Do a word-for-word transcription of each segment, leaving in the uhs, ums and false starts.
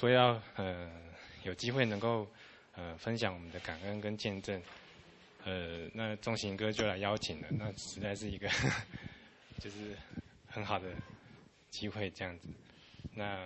说要呃有机会能够呃分享我们的感恩跟见证，呃，那仲行哥就来邀请了，那实在是一个呵呵就是很好的机会这样子。那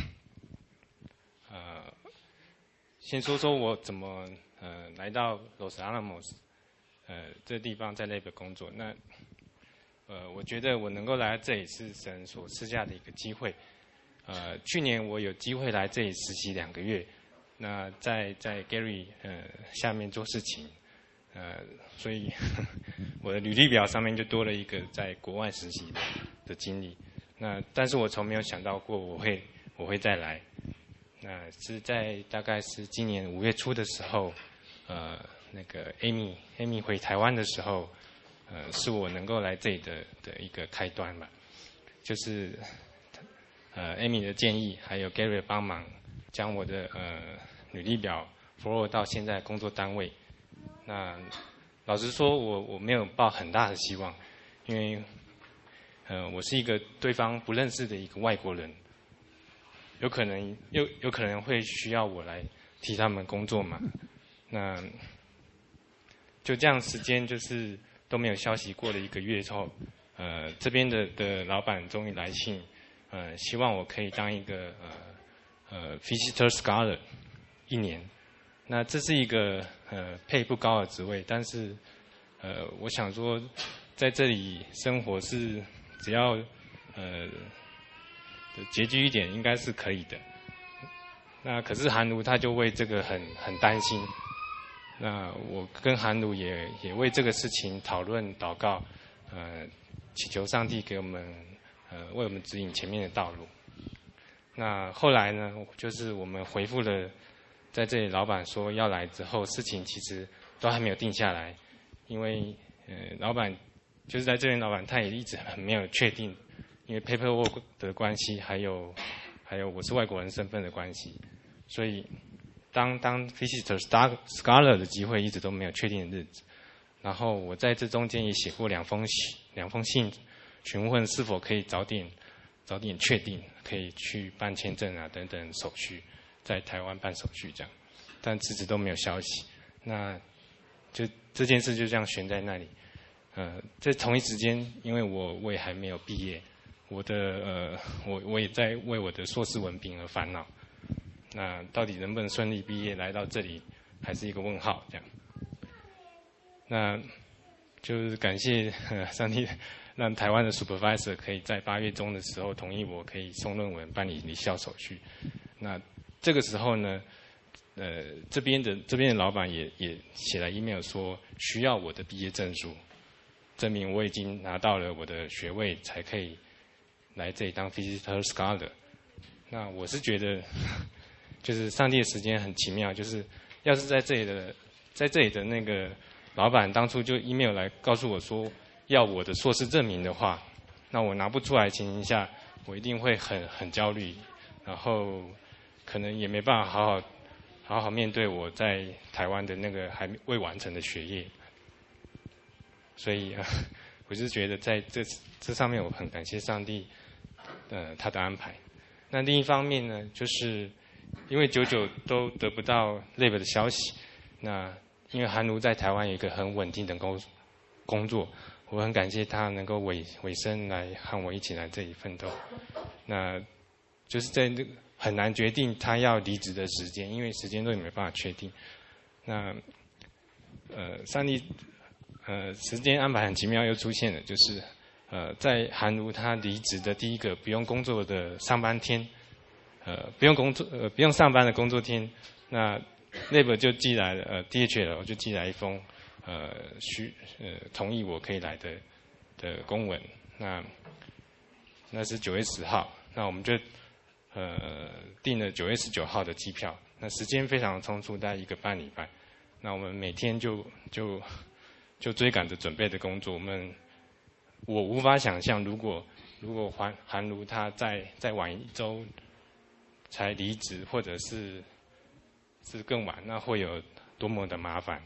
呃，先说说我怎么呃来到 Los Alamos 呃这地方在 Lab 工作。那呃，我觉得我能够来到这里是神所赐下的一个机会。呃，去年我有机会来这里实习两个月，那在在 Gary 呃下面做事情，呃，所以呵呵我的履历表上面就多了一个在国外实习的的经历。那但是我从没有想到过我会我会再来。那是在大概是今年五月初的时候，呃，那个 Amy Amy 回台湾的时候，呃，是我能够来这里的的一个开端吧，就是。呃 ，Amy 的建议，还有 Gary 的帮忙，将我的呃履历表 forward 到现在工作单位。那老实说我，我没有抱很大的希望，因为呃，我是一个对方不认识的一个外国人，有可能有有可能会需要我来替他们工作嘛。那就这样，时间就是都没有消息，过了一个月之后，呃，这边的的老板终于来信。呃，希望我可以当一个呃呃 visitor scholar 一年。那这是一个呃配不高的职位，但是呃我想说在这里生活是只要呃拮据一点应该是可以的。那可是韩卢他就为这个很很担心。那我跟韩卢也也为这个事情讨论祷告，呃祈求上帝给我们。呃，为我们指引前面的道路。那后来呢，就是我们回复了，在这里老板说要来之后，事情其实都还没有定下来，因为呃，老板就是在这边，老板他也一直很没有确定，因为 paperwork 的关系，还有还有我是外国人身份的关系，所以当当 visitor scholar 的机会一直都没有确定的日子。然后我在这中间也写过两封信，两封信。询问是否可以早点早点确定，可以去办签证啊等等手续，在台湾办手续这样，但迟迟都没有消息。那就这件事就这样悬在那里。呃，在同一时间，因为我我也还没有毕业，我的呃我我也在为我的硕士文凭而烦恼。那到底能不能顺利毕业，来到这里还是一个问号这样。那就是感谢呃上帝。让台湾的 supervisor 可以在八月中的时候同意我可以送论文办理离校手续。那这个时候呢，呃，这边的这边的老板也也写了 email 说需要我的毕业证书，证明我已经拿到了我的学位，才可以来这里当 visitor scholar。那我是觉得，就是上帝的时间很奇妙，就是要是在这里的在这里的那个老板当初就 email 来告诉我说。要我的硕士证明的话，那我拿不出来的情形下，我一定会很很焦虑，然后可能也没办法好好好好面对我在台湾的那个还未完成的学业。所以啊，我是觉得在这这上面我很感谢上帝，呃，他的安排。那另一方面呢，就是因为久久都得不到 Lab 的消息，那因为韩卢在台湾有一个很稳定的工工作。我很感谢他能够委委身来和我一起来这里奋斗。那就是在这个很难决定他要离职的时间，因为时间都没办法确定。那呃，上帝呃时间安排很奇妙，又出现了，就是呃在韩卢他离职的第一个不用工作的上班天，呃不用工作呃不用上班的工作天，那 Lab 就寄来了呃 D H L 就寄来一封。呃，需呃同意我可以来的的公文，那那是九月十号，那我们就呃订了九月十九号的机票，那时间非常匆促，大概一个半礼拜，那我们每天就就就追赶着准备的工作，我们我无法想象，如果如果韩韩卢他再再晚一周才离职，或者是是更晚，那会有多么的麻烦。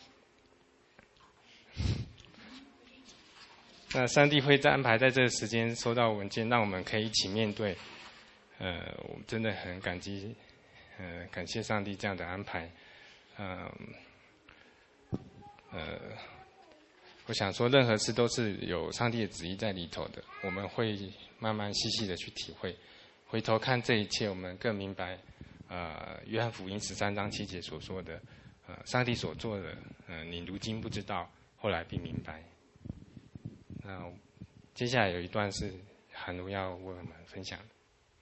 那上帝会在安排在这个时间收到文件，让我们可以一起面对。呃，我真的很感激呃，感谢上帝这样的安排。嗯，呃，我想说，任何事都是有上帝的旨意在里头的，我们会慢慢细细的去体会。回头看这一切，我们更明白，呃，约翰福音十三章七节所说的，呃，上帝所做的，呃，你如今不知道，后来必明白。那接下来有一段是韩如要为我们分享的。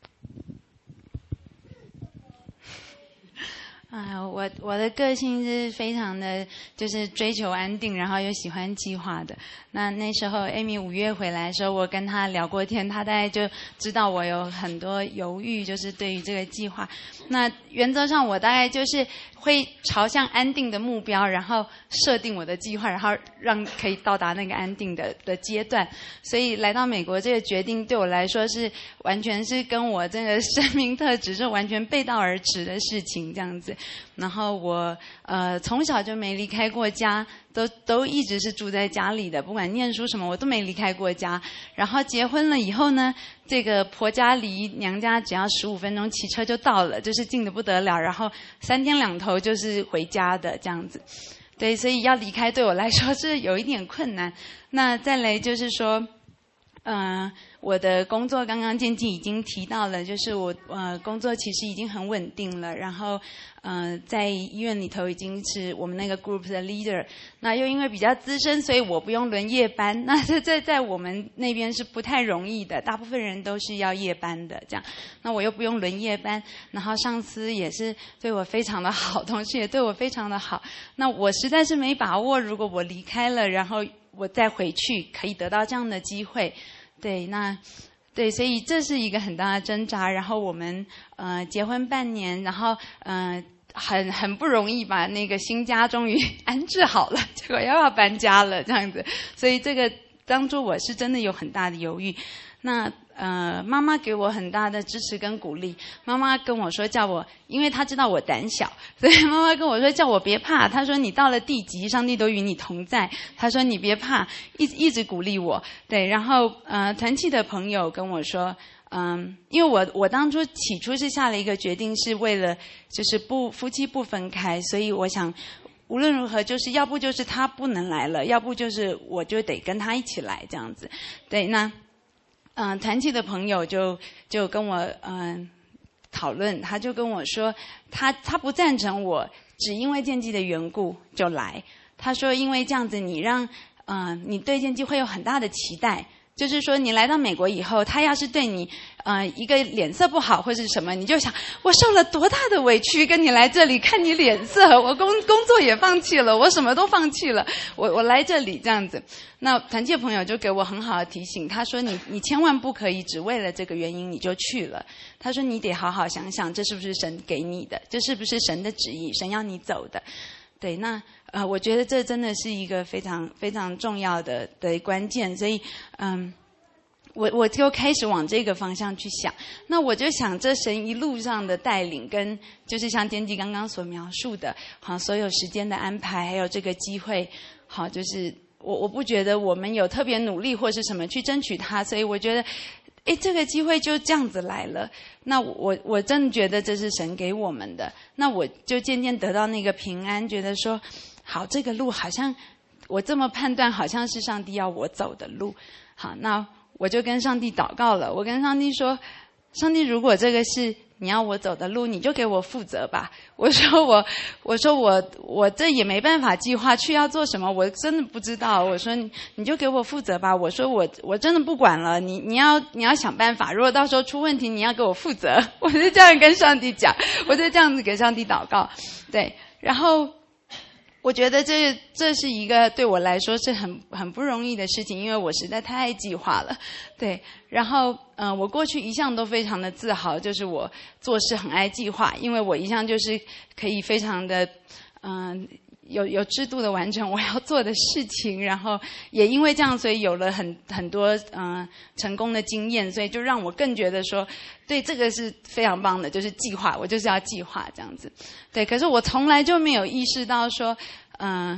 啊，我我的个性是非常的，就是追求安定，然后又喜欢计划的。那那时候 Amy 五月回来的时候，我跟她聊过天，她大概就知道我有很多犹豫，就是对于这个计划。那原则上我大概就是会朝向安定的目标，然后设定我的计划，然后让可以到达那个安定的的阶段。所以来到美国这个决定对我来说是完全是跟我这个生命特质是完全背道而驰的事情，这样子。然后我呃从小就没离开过家，都都一直是住在家里的，不管念书什么我都没离开过家。然后结婚了以后呢，这个婆家离娘家只要十五分钟骑车就到了，就是近得不得了。然后三天两头就是回家的这样子。对，所以要离开对我来说是有一点困难。那再来就是说嗯、呃，我的工作刚刚建基已经提到了，就是我呃工作其实已经很稳定了，然后呃在医院里头已经是我们那个 group 的 leader， 那又因为比较资深，所以我不用轮夜班，那这在在我们那边是不太容易的，大部分人都是要夜班的这样，那我又不用轮夜班，然后上司也是对我非常的好，同事也对我非常的好，那我实在是没把握，如果我离开了，然后我再回去可以得到这样的机会，对，那对，所以这是一个很大的挣扎。然后我们呃结婚半年，然后呃很很不容易把那个新家终于安置好了，结果又要搬家了这样子，所以这个当初我是真的有很大的犹豫。那呃，妈妈给我很大的支持跟鼓励。妈妈跟我说，叫我，因为她知道我胆小，所以妈妈跟我说，叫我别怕。她说你到了地极，上帝都与你同在。她说你别怕，一一直鼓励我。对，然后呃，团契的朋友跟我说，嗯，因为我我当初起初是下了一个决定，是为了就是不夫妻不分开，所以我想。无论如何，就是要不就是他不能来了，要不就是我就得跟他一起来这样子。对，那嗯、呃，团契的朋友就就跟我嗯、呃、讨论，他就跟我说，他他不赞成我只因为建基的缘故就来。他说，因为这样子你让嗯、呃、你对建基会有很大的期待。就是说，你来到美国以后，他要是对你，呃，一个脸色不好或是什么，你就想，我受了多大的委屈，跟你来这里看你脸色，我工工作也放弃了，我什么都放弃了，我我来这里这样子。那团契朋友就给我很好的提醒，他说你你千万不可以只为了这个原因你就去了。他说你得好好想想，这是不是神给你的，这是不是神的旨意，神要你走的。对，那呃，我觉得这真的是一个非常非常重要的的关键，所以嗯，我我就开始往这个方向去想。那我就想，这神一路上的带领，跟就是像坚基刚刚所描述的，好，所有时间的安排，还有这个机会，好，就是我我不觉得我们有特别努力或是什么去争取它，所以我觉得。诶，这个机会就这样子来了。那我我真的觉得这是神给我们的。那我就渐渐得到那个平安，觉得说，好，这个路好像我这么判断，好像是上帝要我走的路。好，那我就跟上帝祷告了。我跟上帝说，上帝，如果这个是你要我走的路，你就给我负责吧。我说我，我说我，我这也没办法计划去要做什么，我真的不知道。我说你，你就给我负责吧。我说我，我真的不管了。你，你要，你要想办法。如果到时候出问题，你要给我负责。我就这样跟上帝讲，我就这样子给上帝祷告。对，然后。我觉得这这是一个对我来说是很很不容易的事情，因为我实在太爱计划了，对。然后，嗯、呃，我过去一向都非常的自豪，就是我做事很爱计划，因为我一向就是可以非常的，嗯、呃，有有制度的完成我要做的事情，然后也因为这样，所以有了很很多嗯、呃、成功的经验，所以就让我更觉得说，对，这个是非常棒的，就是计划，我就是要计划这样子。对，可是我从来就没有意识到说，嗯、呃，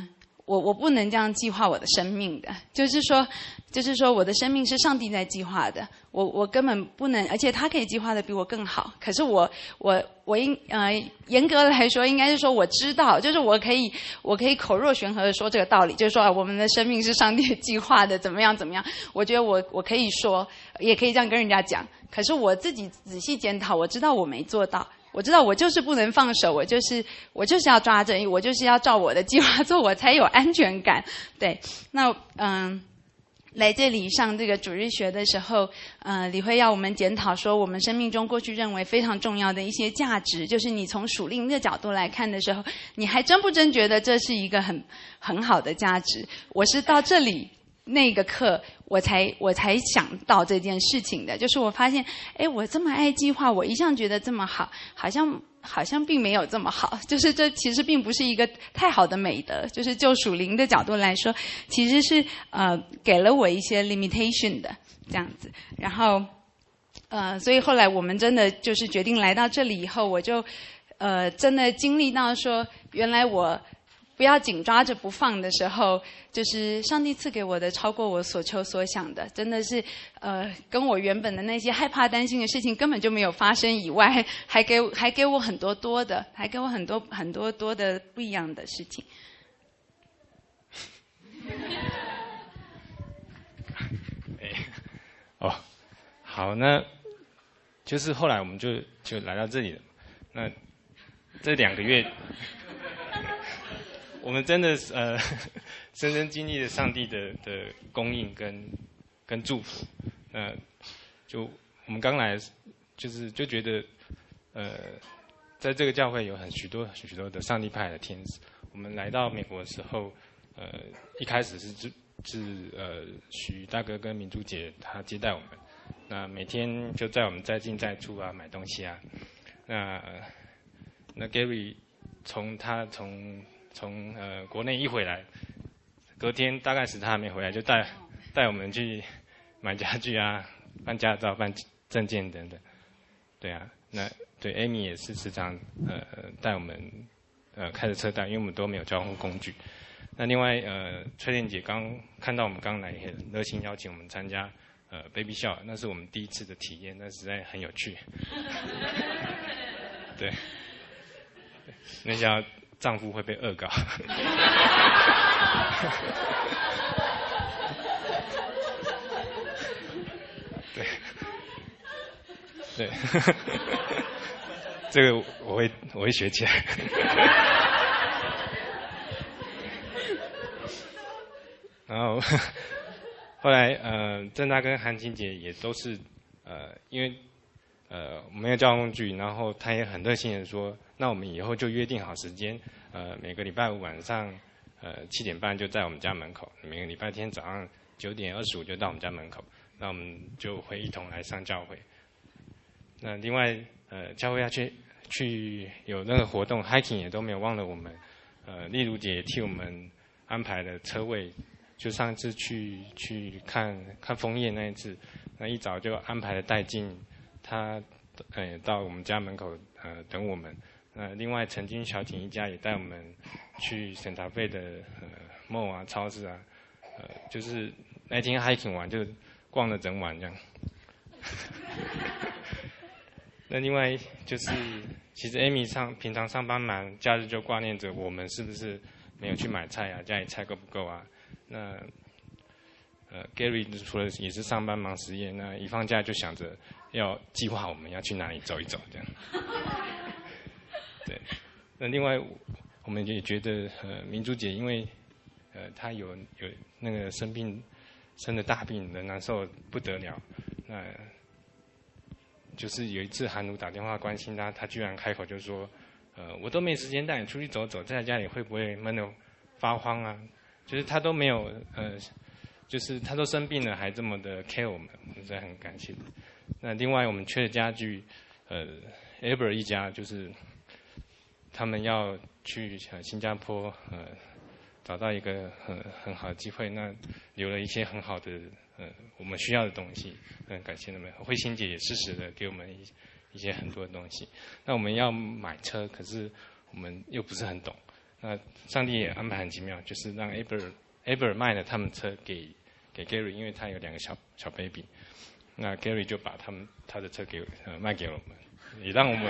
我我不能这样计划我的生命的，就是说，就是说我的生命是上帝在计划的，我我根本不能，而且他可以计划的比我更好。可是我我我应呃严格来说，应该是说我知道，就是我可以我可以口若悬河的说这个道理，就是说、啊、我们的生命是上帝计划的，怎么样怎么样。我觉得我我可以说，也可以这样跟人家讲。可是我自己仔细检讨，我知道我没做到。我知道我就是不能放手，我就是我就是要抓正义，我就是要照我的计划做，我才有安全感。对，那嗯，来这里上这个主日学的时候，呃，李慧要我们检讨说，我们生命中过去认为非常重要的一些价值，就是你从属灵的角度来看的时候，你还真不真觉得这是一个很很好的价值？我是到这里那个课。我才我才想到这件事情的，就是我发现，哎，我这么爱计划，我一向觉得这么好，好像好像并没有这么好，就是这其实并不是一个太好的美德，就是就属灵的角度来说，其实是呃给了我一些 limitation 的这样子，然后呃，所以后来我们真的就是决定来到这里以后，我就呃真的经历到说，原来我。不要紧抓着不放的时候，就是上帝赐给我的超过我所求所想的，真的是呃，跟我原本的那些害怕担心的事情根本就没有发生以外，还给还给我很多多的，还给我很多很多多的不一样的事情。 哎，哦，好，那就是后来我们就就来到这里了。那这两个月。我们真的呃，深深经历了上帝的的供应跟跟祝福。那、呃、就我们刚来，就是就觉得，呃，在这个教会有很许多许多的上帝派的天使。我们来到美国的时候，呃，一开始是是是呃许大哥跟明珠姐他接待我们，那每天就载我们再进再出啊，买东西啊。那那 Gary 从他从从呃国内一回来，隔天大概是他还没回来，就带带我们去买家具啊、办驾照、办证件等等。对啊，那对 Amy 也是时常呃带我们呃开着车带，因为我们都没有交通工具。那另外呃翠莲姐刚看到我们刚来，也热心邀请我们参加呃 Baby Shower， 那是我们第一次的体验，那实在很有趣。对，那家丈夫会被恶搞。对，对，这个我会我会学起来。然后后来呃，郑大跟韩青姐也都是呃，因为呃没有交通工具，然后他也很热心的说，那我们以后就约定好时间，呃每个礼拜五晚上呃七点半就在我们家门口，每个礼拜天早上九点二十五就到我们家门口，那我们就会一同来上教会。那另外呃教会要去去有那个活动 hiking 也都没有忘了我们，呃丽如姐也替我们安排了车位。就上次去去看看枫叶那一次，那一早就安排了带进他，呃，到我们家门口呃等我们。呃，另外陈君小姐一家也带我们去省察费的呃 mall 啊、超市啊，呃，就是那天 hiking 完就逛了整晚这样。那另外就是，其实 Amy 上平常上班忙，假日就挂念着我们是不是没有去买菜啊，家里菜够不够啊？那呃 ，Gary 除了也是上班忙实业，那一放假就想着要计划我们要去哪里走一走，这样。对，那另外我们也觉得，呃，明珠姐因为呃她有有那个生病，生了大病，人难受不得了，那就是有一次韩奴打电话关心她，她居然开口就说，呃，我都没时间带你出去走走，在家里会不会闷得发慌啊？就是他都没有呃，就是他都生病了，还这么的 care 我们，我们真的很感谢。那另外我们缺的家具，呃 ，Aber 一家就是他们要去呃新加坡呃找到一个很很好的机会，那留了一些很好的呃我们需要的东西，很感谢他们。慧心姐也适时的给我们一一些很多的东西。那我们要买车，可是我们又不是很懂。 那上帝也安排很奇妙，就是让 Aber Aber 卖了他们车给给 Gary， 因为他有两个小小 baby， 那 Gary 就把他们他的车给呃卖给了我们，也让我们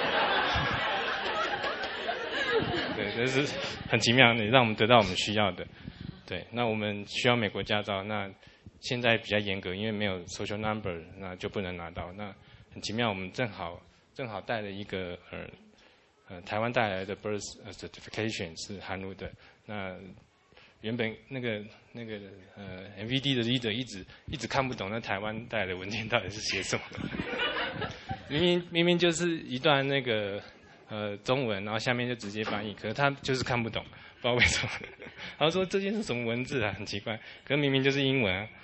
对，这是很奇妙的，也让我们得到我们需要的。对，那我们需要美国驾照，那现在比较严格，因为没有 social number， 那就不能拿到。那很奇妙，我们正好正好带了一个呃呃台湾带来的 birth certification 是韩国的。那原本那个那个呃 M V D 的 leader 一直一直看不懂那台湾带来的文件到底是写什么，明明明明就是一段那个呃中文，然后下面就直接翻译，可是他就是看不懂，不知道为什么。他说这件是什么文字啊，很奇怪，可是明明就是英文啊。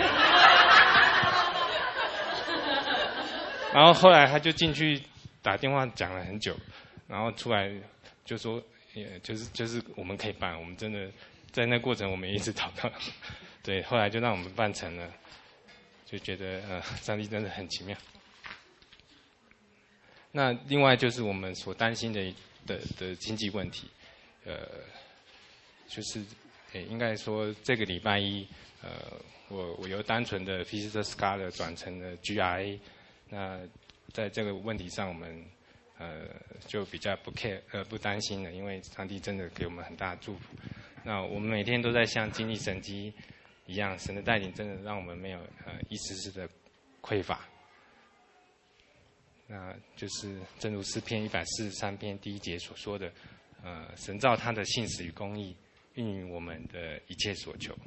然后后来他就进去打电话讲了很久，然后出来就说，也就是就是我们可以办，我们真的在那过程我们一直祷告，对，后来就让我们办成了，就觉得呃上帝真的很奇妙。那另外就是我们所担心的的的经济问题，呃，就是也应该说这个礼拜一，呃，我我由单纯的 Visitor Scholar 转成了 G R A。那在这个问题上，我们呃就比较不 care 呃不担心了，因为上帝真的给我们很大的祝福。那我们每天都在像经历神迹一样，神的带领真的让我们没有呃一丝丝的匮乏。那就是正如诗篇一百四十三篇第一节所说的，呃，神照他的信实与公义，运营我们的一切所求。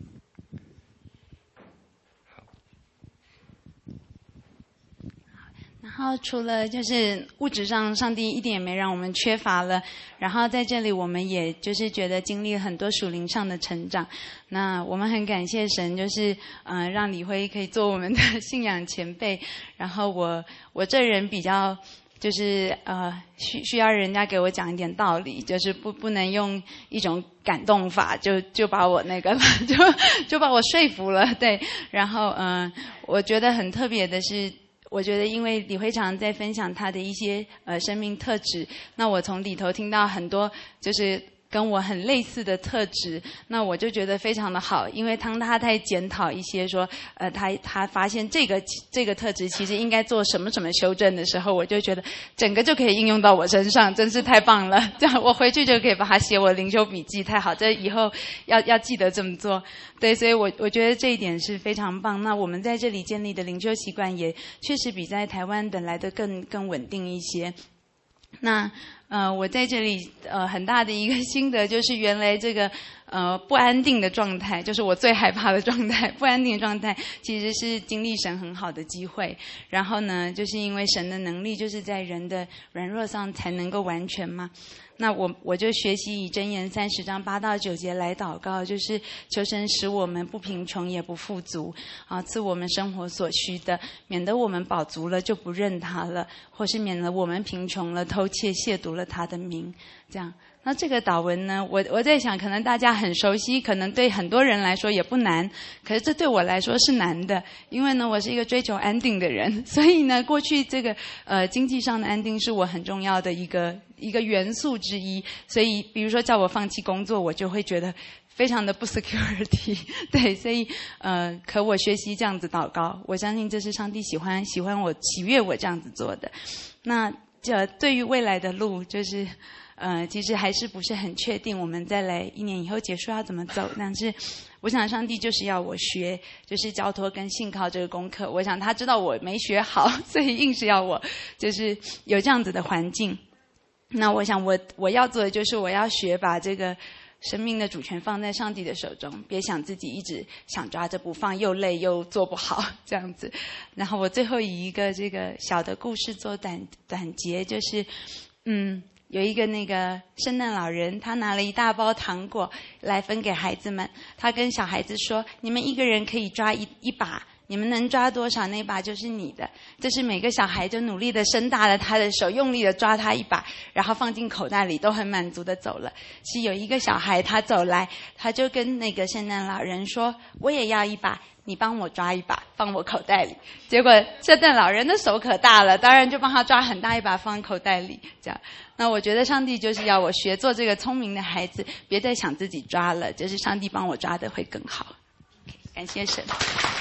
然后除了就是物质上，上帝一点也没让我们缺乏了。然后在这里，我们也就是觉得经历了很多属灵上的成长。那我们很感谢神，就是呃让李辉可以做我们的信仰前辈。然后我我这人比较就是呃需需要人家给我讲一点道理，就是不不能用一种感动法就就把我那个了，就就把我说服了。对，然后嗯、呃，我觉得很特别的是。我觉得，因为李辉常在分享他的一些呃生命特质，那我从里头听到很多就是跟我很类似的特质，那我就觉得非常的好。因为当他在检讨一些说，呃，他他发现这个这个特质其实应该做什么什么修正的时候，我就觉得整个就可以应用到我身上，真是太棒了。这样我回去就可以把它写我灵修笔记，太好，这以后要要记得这么做。对，所以我我觉得这一点是非常棒。那我们在这里建立的灵修习惯也确实比在台湾本来的更更稳定一些。那呃，我在这里呃很大的一个心得就是，原来这个呃不安定的状态，就是我最害怕的状态，不安定的状态其实是经历神很好的机会。然后呢，就是因为神的能力就是在人的软弱上才能够完全嘛。那我我就学习以箴言三十章八到九节来祷告，就是求神使我们不贫穷也不富足，啊，赐我们生活所需的，免得我们饱足了就不认他了，或是免得我们贫穷了偷窃亵渎了他的名。这样，那这个祷文呢，我我在想，可能大家很熟悉，可能对很多人来说也不难，可是这对我来说是难的，因为呢，我是一个追求安定的人，所以呢，过去这个呃经济上的安定是我很重要的一个一个元素之一，所以比如说叫我放弃工作，我就会觉得非常的不 security， 对，所以呃，可我学习这样子祷告，我相信这是上帝喜欢喜欢我喜悦我这样子做的。那这对于未来的路，就是呃，其实还是不是很确定，我们再来一年以后结束要怎么走，但是我想上帝就是要我学，就是交托跟信靠这个功课，我想他知道我没学好，所以硬是要我就是有这样子的环境。那我想我我要做的就是我要学把这个生命的主权放在上帝的手中，别想自己一直想抓着不放，又累又做不好这样子。然后我最后以一个这个小的故事做短短结，就是嗯有一个那个圣诞老人，他拿了一大包糖果来分给孩子们，他跟小孩子说，你们一个人可以抓一一把，你们能抓多少那把就是你的。这是每个小孩就努力的伸大了他的手，用力的抓他一把，然后放进口袋里，都很满足的走了。是有一个小孩他走来，他就跟那个圣诞老人说，我也要一把， 你帮我抓一把，放我口袋里。结果这顿老人的手可大了，当然就帮他抓很大一把放口袋里。这样，那我觉得上帝就是要我学做这个聪明的孩子，别再想自己抓了，就是上帝帮我抓的会更好。感谢神。